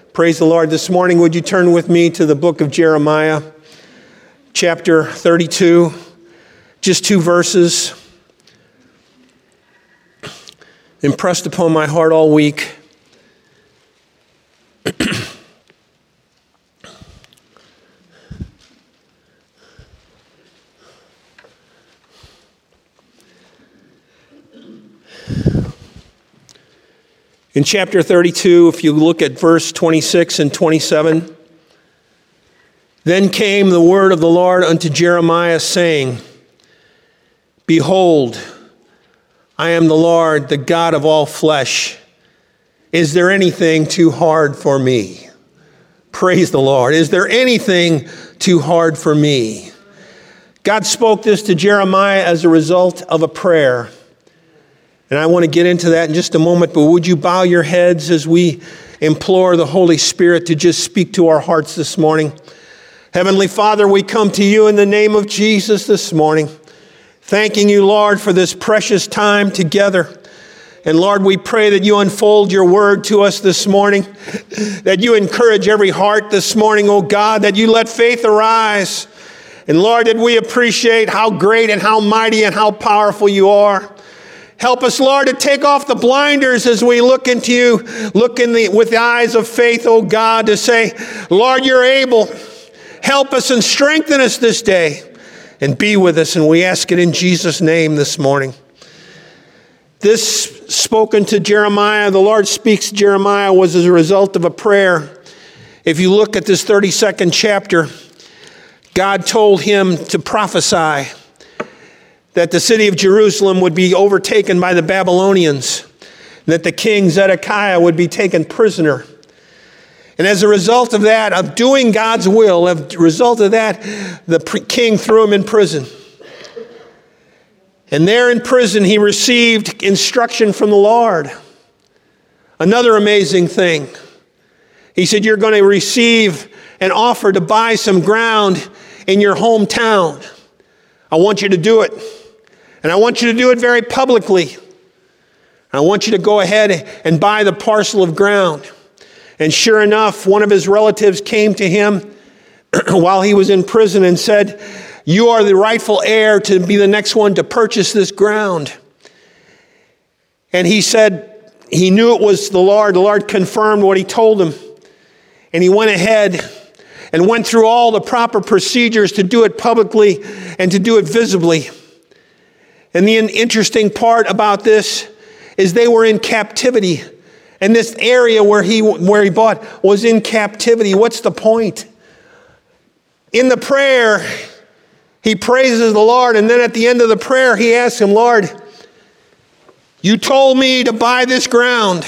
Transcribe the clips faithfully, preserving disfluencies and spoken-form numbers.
Praise the Lord. This morning, would you turn with me to the book of Jeremiah, chapter thirty-two, just two verses. Impressed upon my heart all week. In chapter thirty-two, if you look at verse twenty-six and twenty-seven, then came the word of the Lord unto Jeremiah, saying, Behold, I am the Lord, the God of all flesh. Is there anything too hard for me? Praise the Lord. Is there anything too hard for me? God spoke this to Jeremiah as a result of a prayer. And I want to get into that in just a moment, but would you bow your heads as we implore the Holy Spirit to just speak to our hearts this morning? Heavenly Father, we come to you in the name of Jesus this morning, thanking you, Lord, for this precious time together. And Lord, we pray that you unfold your word to us this morning, that you encourage every heart this morning, oh God, that you let faith arise. And Lord, that we appreciate how great and how mighty and how powerful you are. Help us, Lord, to take off the blinders as we look into you, look in the, with the eyes of faith, oh God, to say, Lord, you're able. Help us and strengthen us this day and be with us. And we ask it in Jesus' name this morning. This spoken to Jeremiah, the Lord speaks to Jeremiah, was as a result of a prayer. If you look at this thirty-second chapter, God told him to prophesy that the city of Jerusalem would be overtaken by the Babylonians, that the king Zedekiah would be taken prisoner. And as a result of that, of doing God's will, as a result of that, the king threw him in prison. And there in prison, he received instruction from the Lord. Another amazing thing. He said, you're going to receive an offer to buy some ground in your hometown. I want you to do it. And I want you to do it very publicly. I want you to go ahead and buy the parcel of ground. And sure enough, one of his relatives came to him while he was in prison and said, you are the rightful heir to be the next one to purchase this ground. And he said he knew it was the Lord. The Lord confirmed what he told him. And he went ahead and went through all the proper procedures to do it publicly and to do it visibly. And the interesting part about this is they were in captivity. And this area where he where he bought was in captivity. What's the point? In the prayer, he praises the Lord. And then at the end of the prayer, he asks him, Lord, you told me to buy this ground.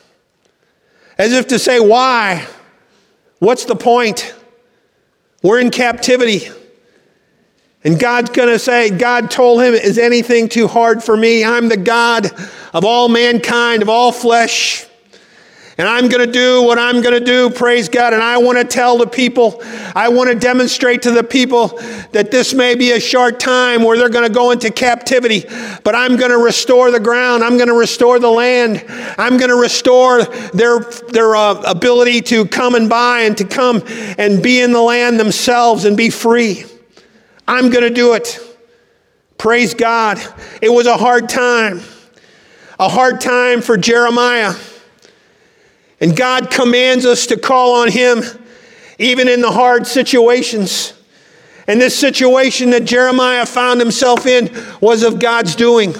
As if to say, why? What's the point? We're in captivity. And God's going to say, God told him, is anything too hard for me? I'm the God of all mankind, of all flesh. And I'm going to do what I'm going to do, praise God. And I want to tell the people, I want to demonstrate to the people that this may be a short time where they're going to go into captivity. But I'm going to restore the ground. I'm going to restore the land. I'm going to restore their, their uh, ability to come and buy and to come and be in the land themselves and be free. I'm going to do it. Praise God. It was a hard time. A hard time for Jeremiah. And God commands us to call on him even in the hard situations. And this situation that Jeremiah found himself in was of God's doing.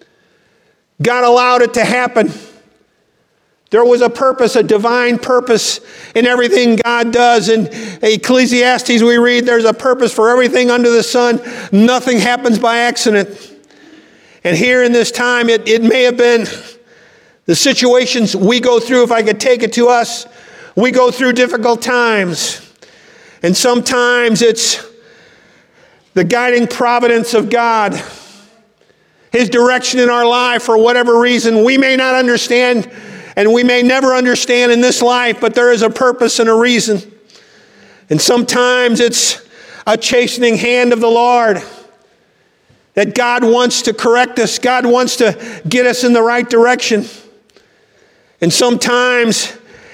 God allowed it to happen. There was a purpose, a divine purpose in everything God does. In Ecclesiastes we read there's a purpose for everything under the sun. Nothing happens by accident. And here in this time, it, it may have been the situations we go through. If I could take it to us, we go through difficult times. And sometimes it's the guiding providence of God. His direction in our life for whatever reason we may not understand. And we may never understand in this life, but there is a purpose and a reason. And sometimes it's a chastening hand of the Lord. That God wants to correct us. God wants to get us in the right direction. And sometimes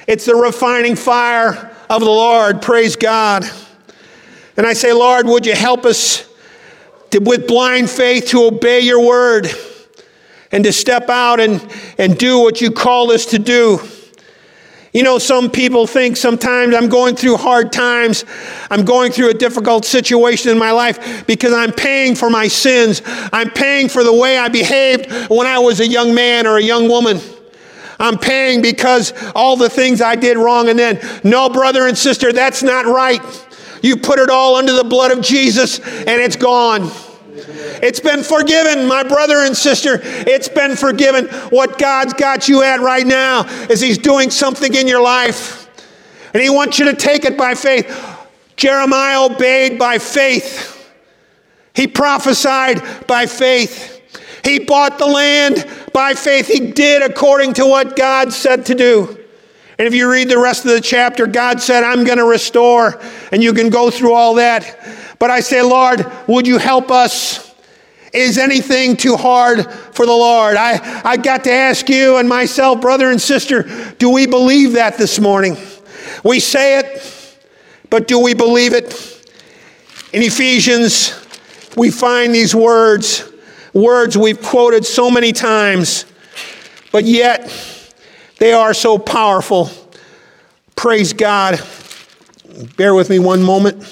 It's the refining fire of the Lord. Praise God. And I say, Lord, would you help us to, with blind faith to obey your word and to step out and, and do what you called us to do. You know, some people think sometimes I'm going through hard times. I'm going through a difficult situation in my life because I'm paying for my sins. I'm paying for the way I behaved when I was a young man or a young woman. I'm paying because all the things I did wrong. And then, no, brother and sister, that's not right. You put it all under the blood of Jesus and it's gone. It's been forgiven, my brother and sister. It's been forgiven. What God's got you at right now is he's doing something in your life. And he wants you to take it by faith. Jeremiah obeyed by faith. He prophesied by faith. He bought the land by faith. He did according to what God said to do. And if you read the rest of the chapter, God said, I'm going to restore. And you can go through all that. But I say, Lord, would you help us? Is anything too hard for the Lord? I, I got to ask you and myself, brother and sister, do we believe that this morning? We say it, but do we believe it? In Ephesians, we find these words, words we've quoted so many times, but yet they are so powerful. Praise God. Bear with me one moment.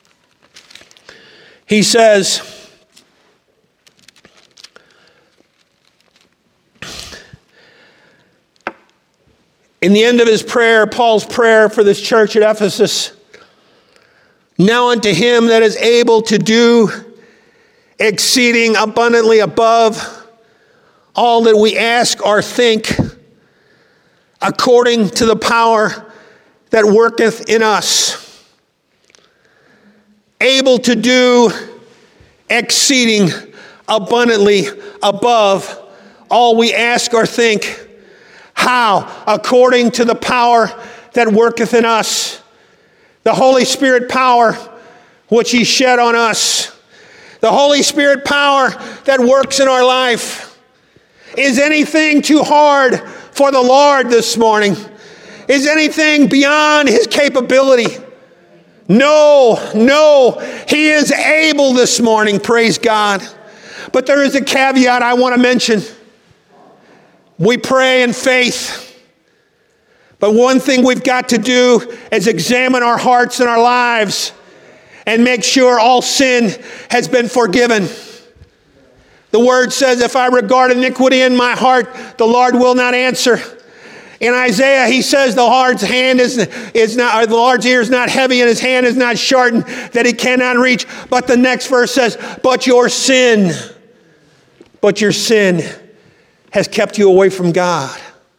He says, in the end of his prayer, Paul's prayer for this church at Ephesus, now unto him that is able to do exceeding abundantly above all that we ask or think, according to the power that worketh in us. Able to do exceeding abundantly above all we ask or think. How? According to the power that worketh in us. The Holy Spirit power which he shed on us. The Holy Spirit power that works in our life. Is anything too hard for the Lord this morning? Is anything beyond his capability? No, no, he is able this morning, praise God. But there is a caveat I want to mention. We pray in faith. But one thing we've got to do is examine our hearts and our lives and make sure all sin has been forgiven. The word says, if I regard iniquity in my heart, the Lord will not answer. In Isaiah, he says the Lord's hand is, is not, or the Lord's ear is not heavy and his hand is not shortened that he cannot reach. But the next verse says, but your sin, but your sin has kept you away from God.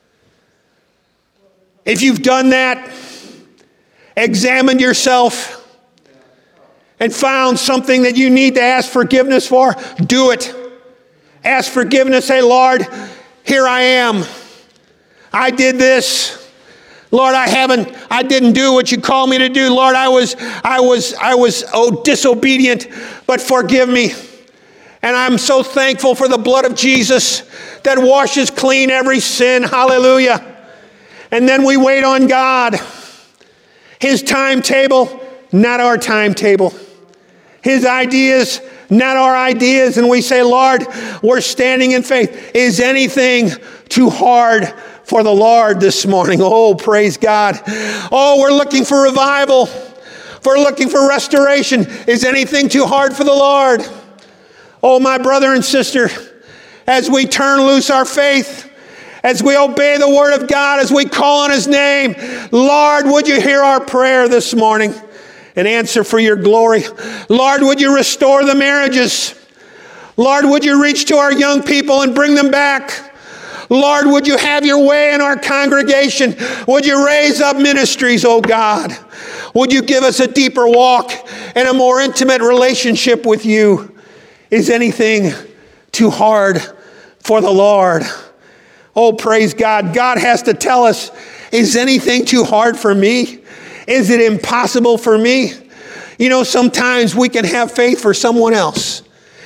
If you've done that, examined yourself, and found something that you need to ask forgiveness for, do it. Ask forgiveness. Say, Lord, here I am. I did this. Lord, I haven't, I didn't do what you called me to do. Lord, I was, I was, I was oh, disobedient, but forgive me. And I'm so thankful for the blood of Jesus that washes clean every sin. Hallelujah. And then we wait on God. His timetable, not our timetable. His ideas, not our ideas. And we say, Lord, we're standing in faith. Is anything too hard for the Lord this morning? Oh, praise God. Oh, we're looking for revival. We're looking for restoration. Is anything too hard for the Lord? Oh, my brother and sister, as we turn loose our faith, as we obey the word of God, as we call on his name, Lord, would you hear our prayer this morning and answer for your glory? Lord, would you restore the marriages? Lord, would you reach to our young people and bring them back? Lord, would you have your way in our congregation? Would you raise up ministries, oh God? Would you give us a deeper walk and a more intimate relationship with you? Is anything too hard for the Lord? Oh, praise God. God has to tell us, is anything too hard for me? Is it impossible for me? You know, sometimes we can have faith for someone else.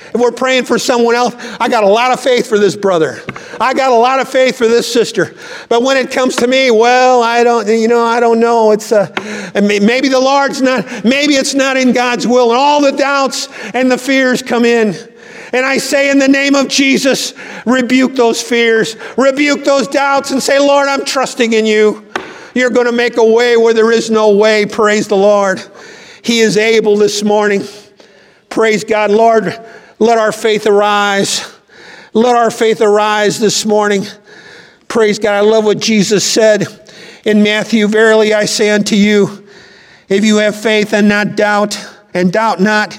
If we're praying for someone else, I got a lot of faith for this brother. I got a lot of faith for this sister. But when it comes to me, well, I don't, you know, I don't know. It's uh, maybe the Lord's not, maybe it's not in God's will. And all the doubts and the fears come in. And I say in the name of Jesus, rebuke those fears, rebuke those doubts and say, Lord, I'm trusting in you. You're going to make a way where there is no way. Praise the Lord. He is able this morning. Praise God. Lord, let our faith arise. Let our faith arise this morning. Praise God. I love what Jesus said in Matthew. Verily I say unto you, if you have faith and not doubt, and doubt not,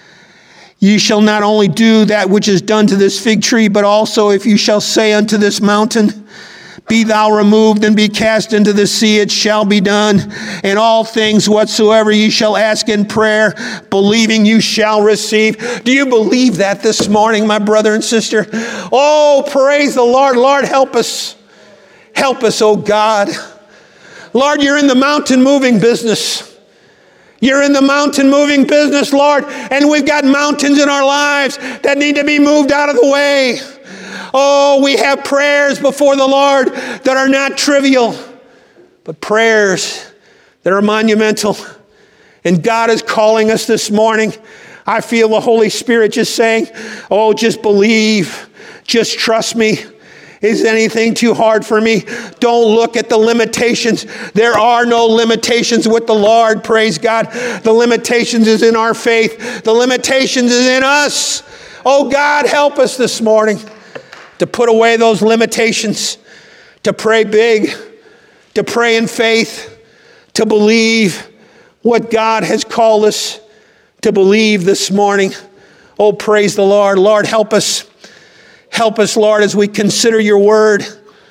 you shall not only do that which is done to this fig tree, but also if you shall say unto this mountain, be thou removed and be cast into the sea, it shall be done. And all things whatsoever ye shall ask in prayer, believing you shall receive. Do you believe that this morning, my brother and sister? Oh, praise the Lord. Lord, help us. Help us, oh God. Lord, you're in the mountain moving business. You're in the mountain moving business, Lord, and we've got mountains in our lives that need to be moved out of the way. Oh, we have prayers before the Lord that are not trivial, but prayers that are monumental. And God is calling us this morning. I feel the Holy Spirit just saying, oh, just believe, just trust me. Is anything too hard for me? Don't look at the limitations. There are no limitations with the Lord, praise God. The limitations is in our faith. The limitations is in us. Oh God, help us this morning to put away those limitations, to pray big, to pray in faith, to believe what God has called us to believe this morning. Oh, praise the Lord. Lord, help us. Help us, Lord, as we consider your word.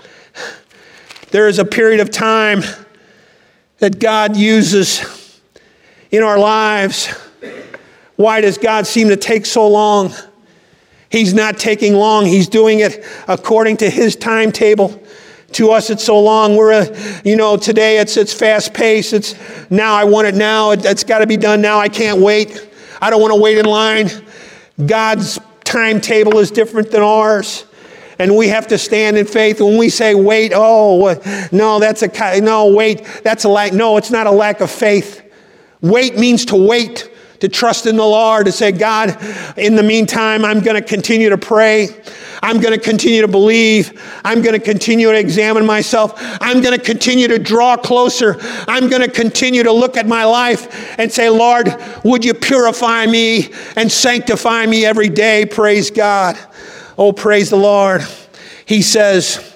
There is a period of time that God uses in our lives. Why does God seem to take so long? He's not taking long. He's doing it according to his timetable. To us, it's so long. We're, a, you know, today it's it's fast paced. It's now. I want it now. It, it's got to be done now. I can't wait. I don't want to wait in line. God's timetable is different than ours, and we have to stand in faith. When we say wait, oh no, that's a no wait. That's a lack. No, it's not a lack of faith. Wait means to wait. To trust in the Lord, to say, God, in the meantime, I'm going to continue to pray. I'm going to continue to believe. I'm going to continue to examine myself. I'm going to continue to draw closer. I'm going to continue to look at my life and say, Lord, would you purify me and sanctify me every day? Praise God. Oh, praise the Lord. He says,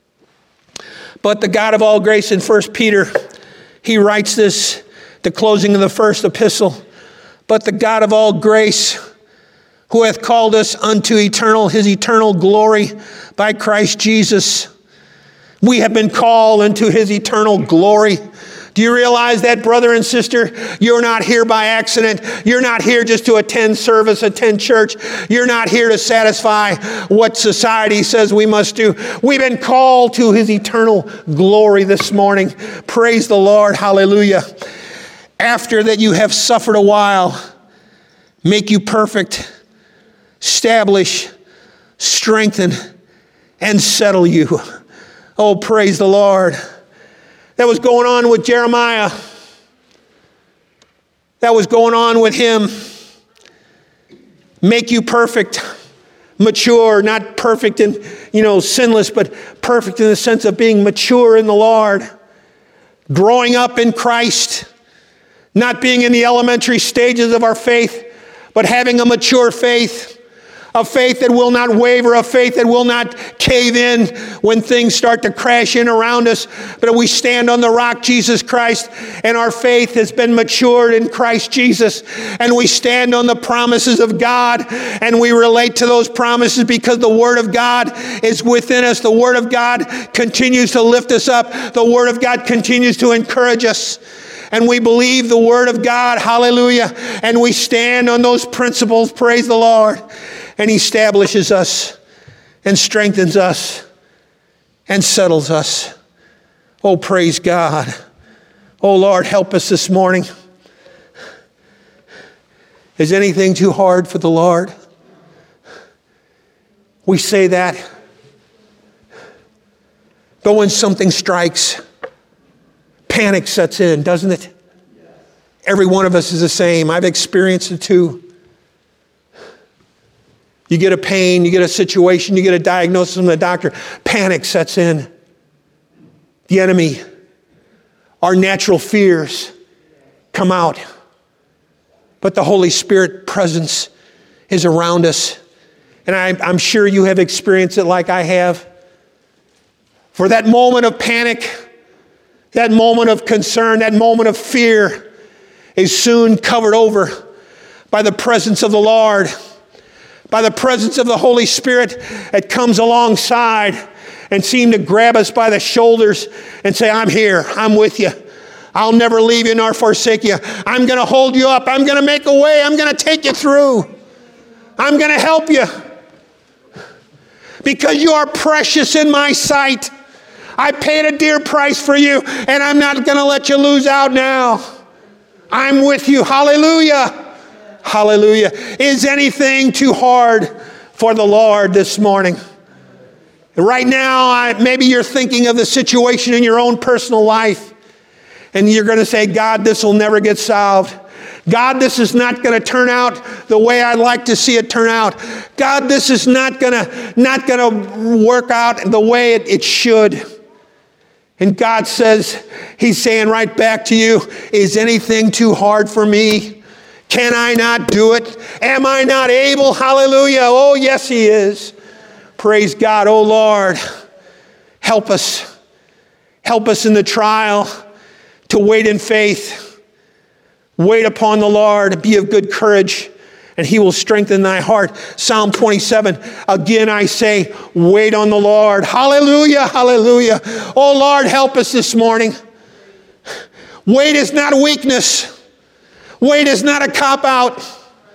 but the God of all grace in First Peter, he writes this, the closing of the first epistle. But the God of all grace, who hath called us unto eternal, his eternal glory by Christ Jesus. We have been called into his eternal glory. Do you realize that, brother and sister? You're not here by accident. You're not here just to attend service, attend church. You're not here to satisfy what society says we must do. We've been called to his eternal glory this morning. Praise the Lord. Hallelujah. After that you have suffered a while, make you perfect, establish, strengthen, and settle you. Oh, praise the Lord. That was going on with Jeremiah. That was going on with him. Make you perfect, mature, not perfect and, you know, sinless, but perfect in the sense of being mature in the Lord. Growing up in Christ. Not being in the elementary stages of our faith, but having a mature faith, a faith that will not waver, a faith that will not cave in when things start to crash in around us, but we stand on the rock, Jesus Christ, and our faith has been matured in Christ Jesus, and we stand on the promises of God, and we relate to those promises because the Word of God is within us. The Word of God continues to lift us up. The Word of God continues to encourage us. And we believe the Word of God, hallelujah, and we stand on those principles, praise the Lord, and he establishes us and strengthens us and settles us. Oh, praise God. Oh, Lord, help us this morning. Is anything too hard for the Lord? We say that. But when something strikes, panic sets in, doesn't it? Every one of us is the same. I've experienced it too. You get a pain, you get a situation, you get a diagnosis from the doctor, panic sets in. The enemy, our natural fears come out. But the Holy Spirit presence is around us. And I, I'm sure you have experienced it like I have. For that moment of panic, that moment of concern, that moment of fear is soon covered over by the presence of the Lord, by the presence of the Holy Spirit that comes alongside and seems to grab us by the shoulders and say, I'm here, I'm with you. I'll never leave you nor forsake you. I'm going to hold you up. I'm going to make a way. I'm going to take you through. I'm going to help you. Because you are precious in my sight. I paid a dear price for you, and I'm not going to let you lose out now. I'm with you. Hallelujah. Hallelujah. Is anything too hard for the Lord this morning? Right now, I, maybe you're thinking of the situation in your own personal life, and you're going to say, God, this will never get solved. God, this is not going to turn out the way I'd like to see it turn out. God, this is not going to not going to work out the way it, it should. And God says, He's saying right back to you, is anything too hard for me? Can I not do it? Am I not able? Hallelujah. Oh, yes, He is. Praise God. Oh, Lord, help us. Help us in the trial to wait in faith. Wait upon the Lord, be of good courage, and He will strengthen thy heart. Psalm twenty-seven, again I say, wait on the Lord. Hallelujah, hallelujah. Oh Lord, help us this morning. Wait is not weakness. Wait is not a cop-out.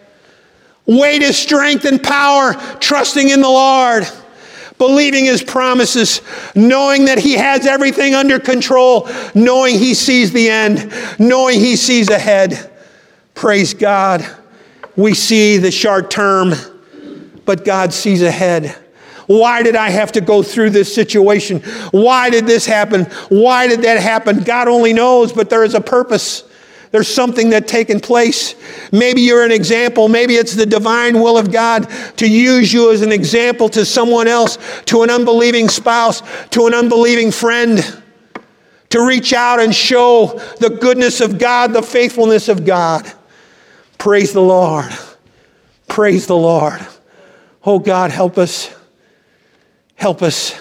Wait is strength and power, trusting in the Lord. Believing His promises, knowing that He has everything under control, knowing He sees the end, knowing He sees ahead. Praise God. We see the short term, but God sees ahead. Why did I have to go through this situation? Why did this happen? Why did that happen? God only knows, but there is a purpose. There's something that's taken place. Maybe you're an example. Maybe it's the divine will of God to use you as an example to someone else, to an unbelieving spouse, to an unbelieving friend, to reach out and show the goodness of God, the faithfulness of God. Praise the Lord. Praise the Lord. Oh God, help us. Help us.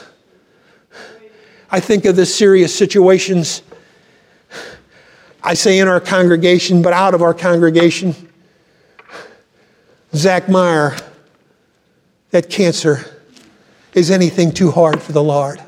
I think of the serious situations, I say in our congregation, but out of our congregation. Zach Meyer, that cancer, is anything too hard for the Lord?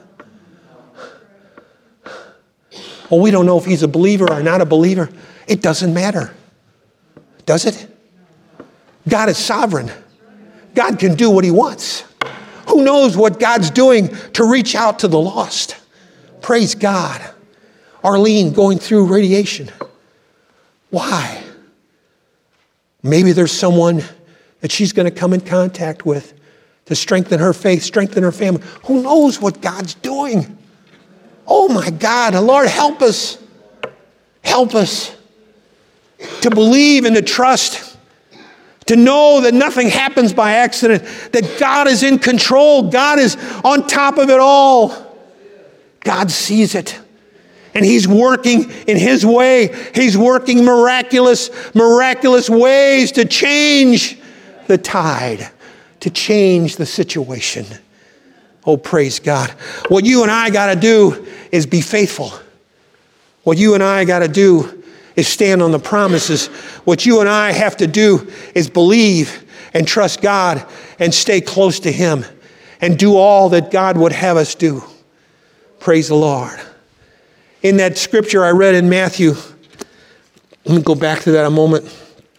Well, we don't know if he's a believer or not a believer. It doesn't matter. Does it? God is sovereign. God can do what He wants. Who knows what God's doing to reach out to the lost? Praise God. Arlene going through radiation. Why? Maybe there's someone that she's going to come in contact with to strengthen her faith, strengthen her family. Who knows what God's doing? Oh my God, Lord, help us. Help us to believe and to trust, to know that nothing happens by accident, that God is in control. God is on top of it all. God sees it. And He's working in His way. He's working miraculous, miraculous ways to change the tide, to change the situation. Oh, praise God. What you and I got to do is be faithful. What you and I got to do is stand on the promises. What you and I have to do is believe and trust God and stay close to Him and do all that God would have us do. Praise the Lord. In that scripture I read in Matthew, let me go back to that a moment.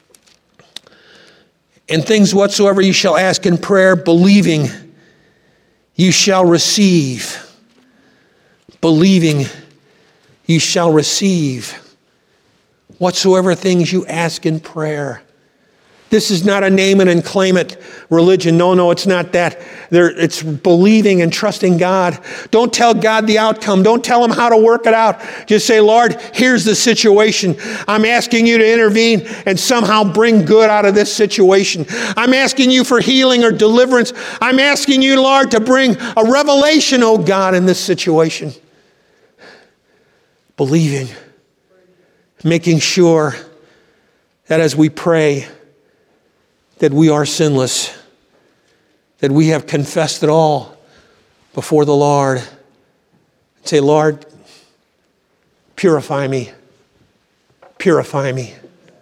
And things whatsoever you shall ask in prayer, believing, you shall receive. Believing, you shall receive. Whatsoever things you ask in prayer, This is not a name it and claim it religion. No, no, it's not that. There, it's believing and trusting God. Don't tell God the outcome. Don't tell him how to work it out. Just say, Lord, here's the situation. I'm asking you to intervene and somehow bring good out of this situation. I'm asking you for healing or deliverance. I'm asking you, Lord, to bring a revelation, oh God, in this situation. Believing, making sure that as we pray, that we are sinless, that we have confessed it all before the Lord. Say, Lord, purify me. Purify me.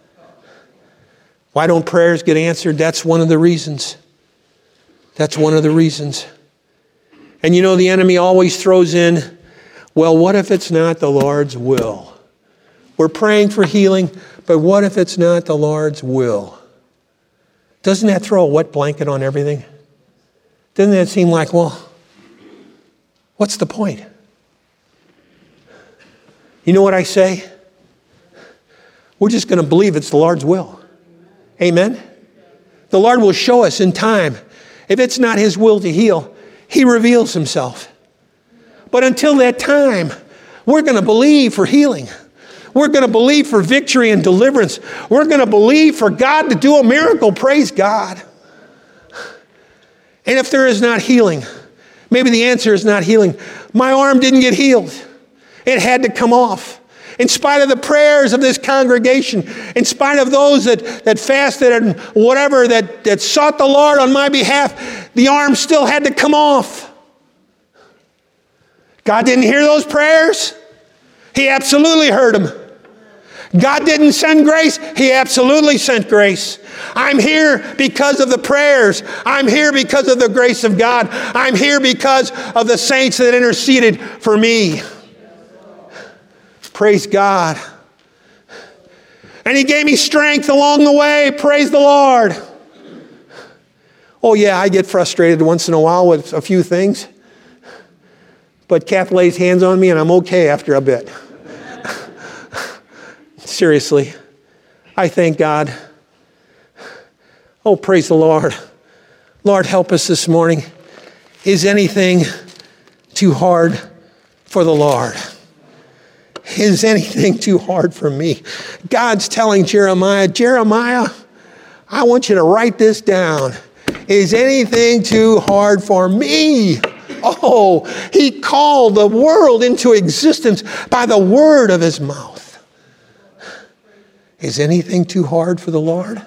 Why don't prayers get answered? That's one of the reasons. That's one of the reasons. And you know, the enemy always throws in, well, what if it's not the Lord's will? We're praying for healing, but what if it's not the Lord's will? Doesn't that throw a wet blanket on everything? Doesn't that seem like, well, what's the point? You know what I say? We're just going to believe it's the Lord's will. Amen? The Lord will show us in time. If it's not his will to heal, he reveals himself. But until that time, we're going to believe for healing. We're going to believe for victory and deliverance. We're going to believe for God to do a miracle. Praise God. And if there is not healing, maybe the answer is not healing. My arm didn't get healed. It had to come off. In spite of the prayers of this congregation, in spite of those that, that fasted and whatever, that, that sought the Lord on my behalf, the arm still had to come off. God didn't hear those prayers. He absolutely heard them. God didn't send grace. He absolutely sent grace. I'm here because of the prayers. I'm here because of the grace of God. I'm here because of the saints that interceded for me. Praise God. And he gave me strength along the way. Praise the Lord. Oh yeah, I get frustrated once in a while with a few things. But Kath lays hands on me and I'm okay after a bit. Seriously, I thank God. Oh, praise the Lord. Lord, help us this morning. Is anything too hard for the Lord? Is anything too hard for me? God's telling Jeremiah, Jeremiah, I want you to write this down. Is anything too hard for me? Oh, he called the world into existence by the word of his mouth. Is anything too hard for the Lord?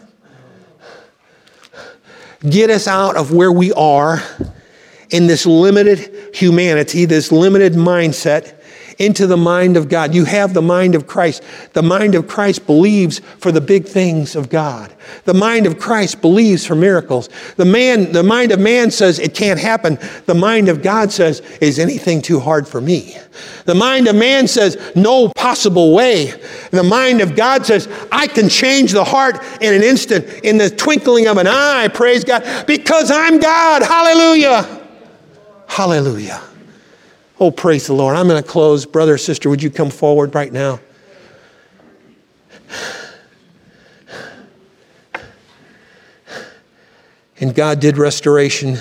Get us out of where we are in this limited humanity, this limited mindset, into the mind of God. You have the mind of Christ. The mind of Christ believes for the big things of God. The mind of Christ believes for miracles. The man, the mind of man says it can't happen. The mind of God says, is anything too hard for me? The mind of man says, no possible way. The mind of God says, I can change the heart in an instant, in the twinkling of an eye, praise God, because I'm God. Hallelujah. Hallelujah. Oh, praise the Lord. I'm going to close. Brother, sister, would you come forward right now? And God did restoration.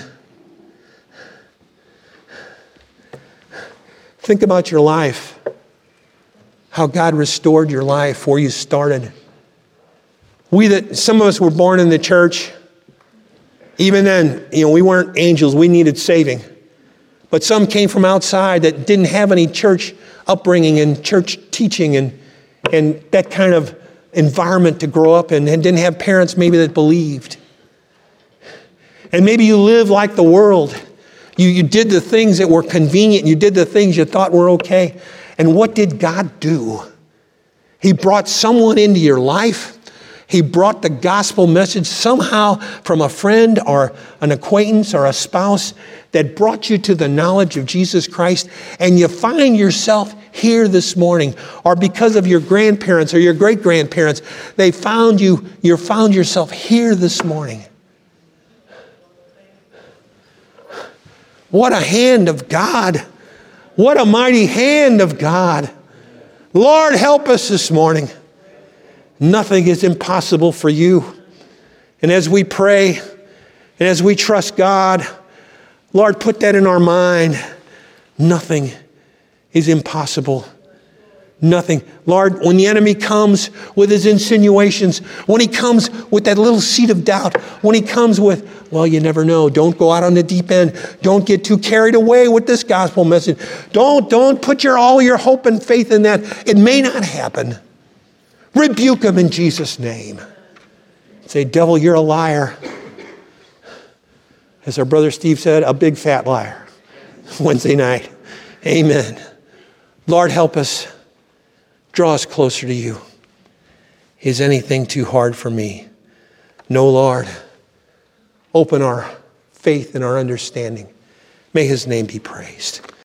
Think about your life. How God restored your life where you started. We that, some of us were born in the church. Even then, you know, we weren't angels. We needed saving. But some came from outside that didn't have any church upbringing and church teaching and, and that kind of environment to grow up in, and didn't have parents maybe that believed. And maybe you lived like the world. You, you did the things that were convenient. You did the things you thought were okay. And what did God do? He brought someone into your life. He brought the gospel message somehow from a friend or an acquaintance or a spouse that brought you to the knowledge of Jesus Christ, and you find yourself here this morning, or because of your grandparents or your great-grandparents, they found you, you found yourself here this morning. What a hand of God. What a mighty hand of God. Lord, help us this morning. Nothing is impossible for you. And as we pray and as we trust God, Lord, put that in our mind. Nothing is impossible. Nothing. Lord, when the enemy comes with his insinuations, when he comes with that little seed of doubt, when he comes with, well, you never know. Don't go out on the deep end. Don't get too carried away with this gospel message. Don't, don't put your all your hope and faith in that. It may not happen. Rebuke him in Jesus' name. Say, devil, you're a liar. As our brother Steve said, a big fat liar. Wednesday night. Amen. Lord, help us. Draw us closer to you. Is anything too hard for me? No, Lord. Open our faith and our understanding. May his name be praised.